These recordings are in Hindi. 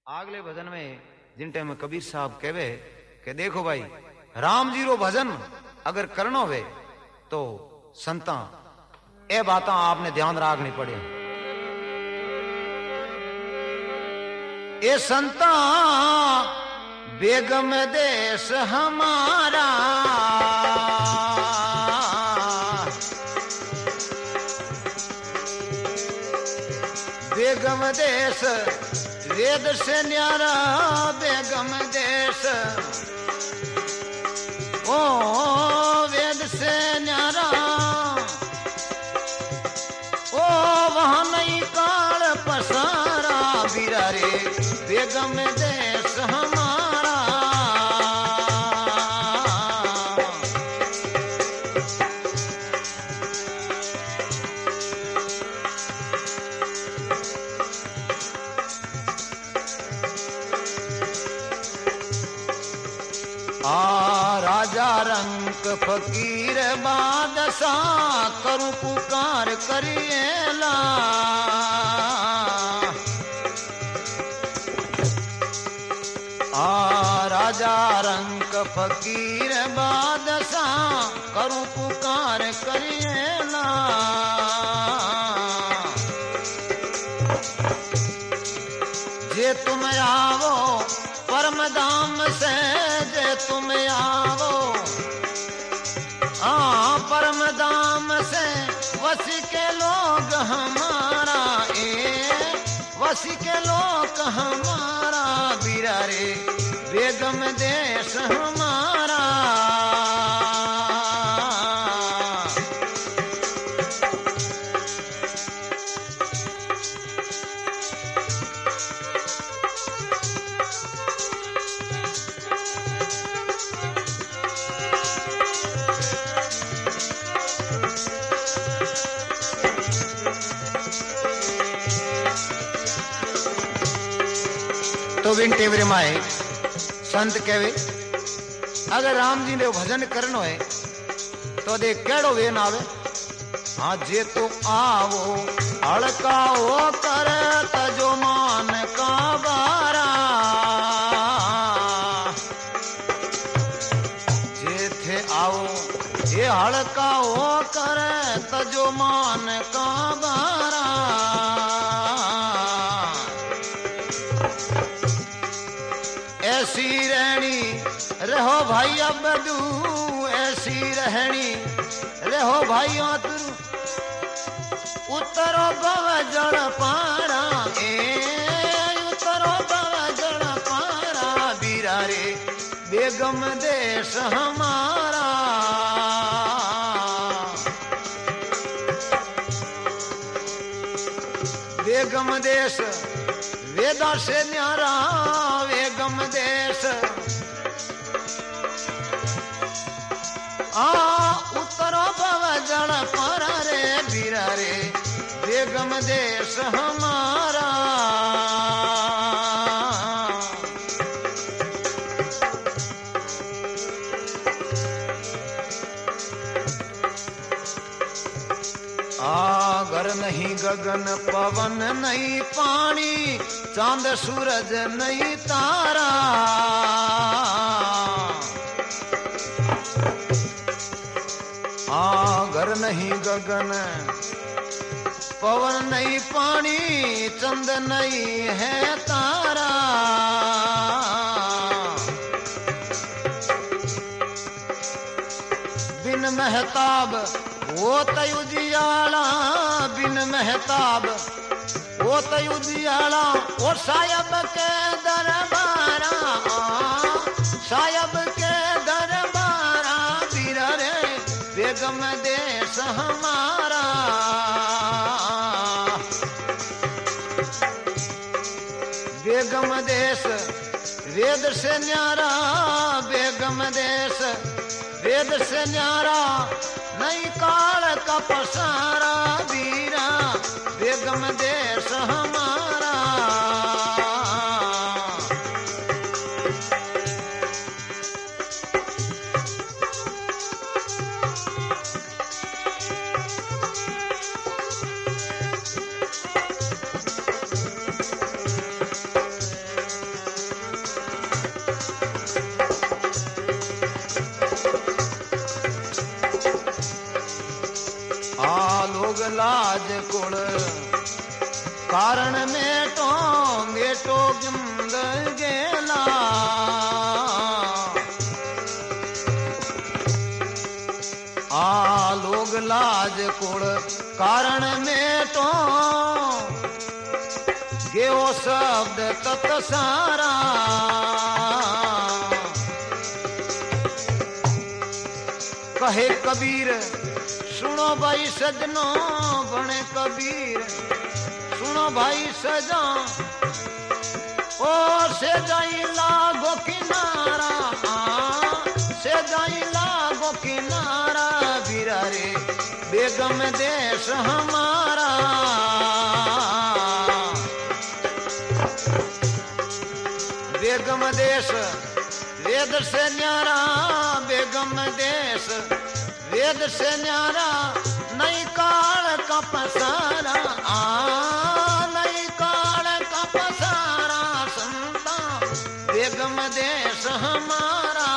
अगले भजन में जिन टाइम कबीर साहब कहवे कि देखो भाई राम जी रो भजन अगर करनो वे तो संता ए बात आपने ध्यान रखनी पड़े। ये संता बेगम देश हमारा बेगम देश वेद से न्यारा बेगम देश ओ वेद से न्यारा ओ वहां नहीं काल पसारा बीरा रे बेगम देश हमारा। राजा रंक फकीर बादशाह करूं पुकार करिएला राजा रंक फकीर बादशाह करूं पुकार करिएला। जे तुम आवो परम धाम से जे तुम आवो परम धाम से वसी के लोग हमारा वसी के लोग हमारा बीरा रे बेगम देश हमारा। तो बिन टेवरे माए संत कहवे अगर राम जी ने भजन करनो है तो देख केड़ो वे ना आवे। हाँ जे तो आवो हड़काओ कर तजो मान का बारा जे थे आओ ये हड़काओ कर तजो मान का बारा। ऐसी रहनी रहो भाई अबदू ऐसी रहनी रहो भाई उतरो बव जड़ पारा उतरो बव जड़ पारा बीरा रे बेगम देश हमारा। बेगम देश वेदा से न्यारा बेगम देश उतरो बव जड़ पर रे बीरा रे बेगम देश हमारा। घर नहीं गगन पवन नहीं पानी चांद सूरज नहीं तारा घर नहीं गगन पवन नहीं पानी चंद नहीं है तारा। बिन महताब वो तयुजियाला बिन महताब वो तयुजियाला वो सायब के दरबारा सायब के दरबारा बीरा रे बेगम देश हमारा। बेगम देश वेद से न्यारा बेगम देश वेद से न्यारा नहीं काल का पसारा बीरा बेगम देश हमारा। लाज कुल कारण मेटो मेटो जिंद गेला आ लोग लाज कुल कारण मेटो गेओ शब्द तत सारा कहे कबीर सुनो भाई सजनो बने कबीर सुनो भाई सजा ओ से जाई लागो किनारा से जाई लागो किनारा बीरा रे बेगम देश हमारा बेगम देश वेद से न्यारा बेगम देश वेद से न्यारा नई काल का पसारा नई काल का पसारा संता बेगम देश हमारा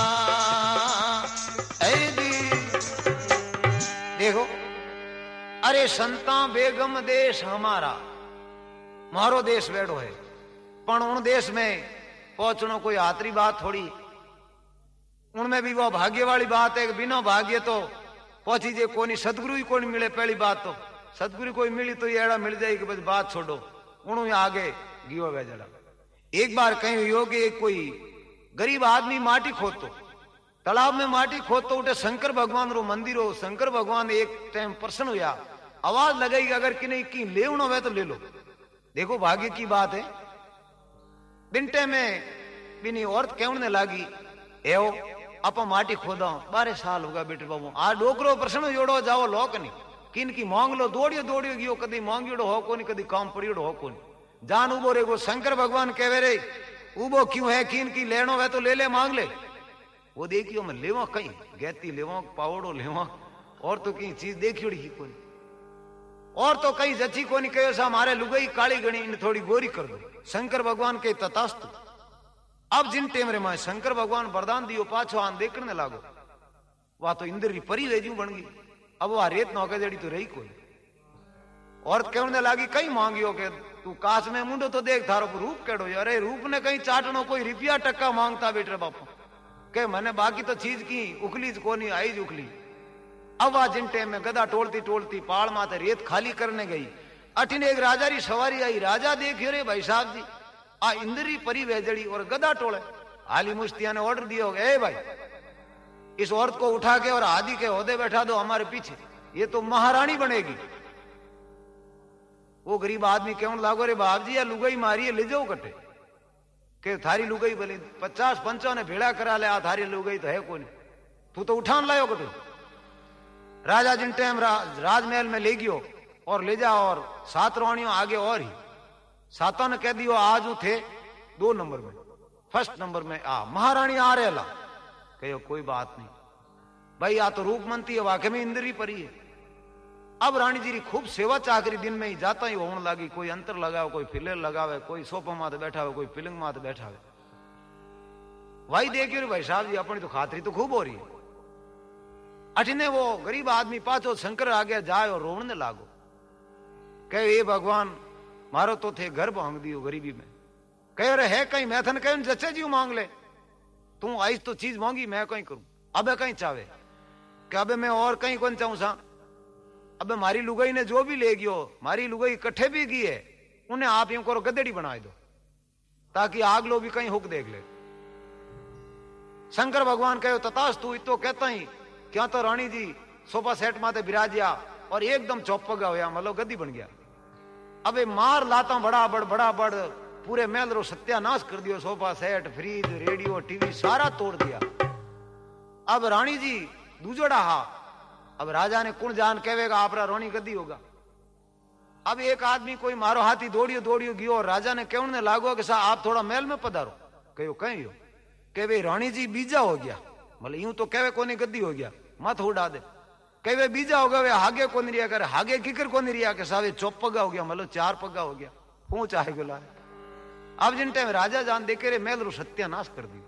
देखो अरे संता बेगम देश हमारा मारो देश बैठो है पण उन देश में पहुंचना कोई आतरी बात थोड़ी उनमें भी वो भाग्य वाली बात है कि बिना भाग्य तो पहुंची जे कोनी सदगुरु ही कोनी मिले पहली बात तो सदगुरु कोई मिली तो ये एड़ा मिल जाएगी कि बस बात छोड़ो उन्होंने आगे गियो वे जड़ा एक बार कहीं योगी एक कोई गरीब आदमी माटी खोदतो तालाब में माटी खोदतो उठे शंकर भगवान रो मंदिर हो शंकर भगवान एक टाइम प्रसन्न हुआ आवाज लगाई अगर कि नहीं की ले हो तो ले लो देखो भाग्य की बात है बिंटे में बिनी औरत कहने लागी एओ आप माटी खोदा 12 साल होगा बेटे बाबू आ डोकरो प्रश्न जोड़ो जाओ लोक नहीं किन की मांग लो दौड़ियो दौड़ियो गयो कदी मांगियो हो कोनी कदी काम पड़ियो हो कोनी जान उबो रेगो शंकर भगवान कहवे रे उबो क्यों है किन की लेनो है तो ले ले मांग ले वो देखियो मैं लेवा कहीं गैती लेवा पावड़ो लेवा और तो कहीं चीज देखियो ही कोनी और तो कहीं जची कोनी कहो सा मारे लुगाई काली गणी इन थोड़ी गोरी कर दो शंकर भगवान के तथास्तु अब जिन टेम रे मां शंकर भगवान वरदान दियो पाछो आन देखने लागो वह तो इंद्र री परी वेजू बन गई अब वह रेत नौके जड़ी तो रही कोई औरत कहने लागी कहीं मांगियो के तू काश में मुंडो तो देख थारो रूप केड़ो अरे रूप ने कहीं चाटनो कोई रुपया टक्का मांगता बेटे बापू के मैंने बाकी तो चीज की उखली कोनी आई उखली अब वह जिन टेम में गदा टोलती टोलती पाड़ माते रेत खाली करने गई अठिन एक राजा री सवारी आई राजा देखियो रे भाई साहब जी आ इंद्री परी वेजड़ी और गदा टोले हाली मुश्तिया ने ऑर्डर दिया होगा ए भाई इस औरत को उठा के और आदि के ओहदे बैठा दो हमारे पीछे ये तो महारानी बनेगी वो गरीब आदमी क्यों लागो रे बाप जी या लुगाई मारी ले जाओ कटे के थारी लुगाई भले 50-55 ने भेड़ा करा ले आ थारी लुगाई तो है कोई तू तो उठान लायो कटे राजा जिन टाइम राजमहल में ले गयो और ले जाओ और 7 रानियों आगे और ही सातों ने कह दियो आज थे 2 नंबर में फर्स्ट नंबर में आ महारानी आ रहे ला कहो कोई बात नहीं भाई आ तो रूपमंती है वाकई में इंद्री परी है अब रानी जी खूब सेवा चाकरी दिन में ही जाता ही होने लगी कोई अंतर लगाओ कोई फिलेर लगावे कोई सोफा माते बैठा हुआ कोई फिलिंग माते बैठा हुआ भाई देखियो भाई साहब जी अपनी तो खातरी तो खूब हो रही है अठिने वो गरीब आदमी पाछो शंकर आगे जाए और रोने लागो कहे ये भगवान मारो तो थे घर भांग दियो गरीबी में कह रहे है कहीं मैं थन कह जचे जी मांग ले तू आई तो चीज मांगी मैं कहीं करूं अबे कहीं चावे कि अबे मैं और कहीं कौन चाहूं सा अबे मारी लुगाई ने जो भी ले गयो मारी लुगाई कट्ठे भी की है उन्हें आप यूं करो गदेड़ी बना दो ताकि आग लो भी कहीं हुक देख ले शंकर भगवान कहो ततास तू तो कहता ही क्या तो रानी जी सोफा सेट माते बिराजिया और एकदम चौपगा होया मतलब गद्दी बन गया अबे मार लाता बड़ा बड़ पूरे महल रो सत्यानाश कर दियो sofa set fridge radio TV सारा तोड़ दिया अब रानी जी दूजड़ा हा अब राजा ने कुण जान कहेगा आपरा रोनी गद्दी होगा अब एक आदमी कोई मारो हाथी दौड़ियो गयो और राजा ने कहने लागो कि साहब आप थोड़ा महल में पधारो कहो कहीं हो कहे वे रानी जी बीजा हो गया मतलब यूं तो कहे कोनी गद्दी हो गया मत उड़ा दे कहे वे बीजा हो गया वे हागे कोनी रिया कर हागे किकर कोनी रिया के सावे 4 पग्गा हो गया मतलब 4 पग्गा हो गया पूछ आए गुला अब जिन टाइम राजा जान देखे रे महल रो सत्यानाश कर दियो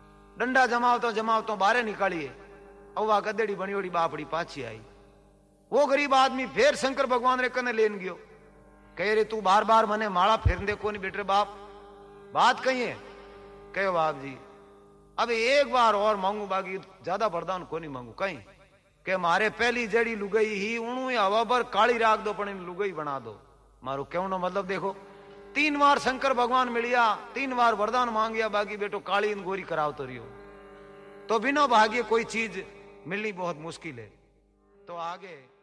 डंडा जमावतो बारे निकालिए अब वह गदेड़ी बनियोड़ी बापड़ी पाछी आई वो गरीब आदमी फिर शंकर भगवान रे कने लेन गयो, कह रे तू बार बार मने माला फेरन दे को नहीं बेटे बाप, बात कही है? कहो बाप जी अब एक बार और मांगू, बाकी ज्यादा वरदान को नहीं मांगू कहीं, के मारे पहली जड़ी लुगई ही उणु हवा पर काली राख दो पण लुगई बना दो। मारो कहनो मतलब देखो, 3 बार शंकर भगवान मिलिया, 3 बार वरदान मांगिया, बाकी बेटो काली इन गोरी कराव तो रियो, तो बिना भाग्य कोई चीज मिलनी बहुत मुश्किल है। तो आगे